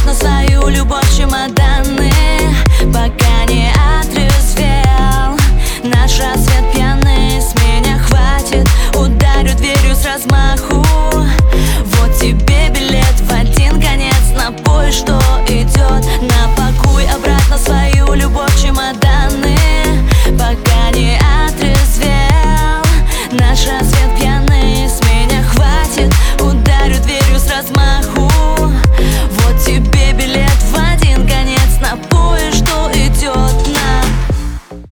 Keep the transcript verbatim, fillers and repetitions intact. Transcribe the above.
на свою любовь чемоданы, пока не отрезвел наш рассвет пьяный.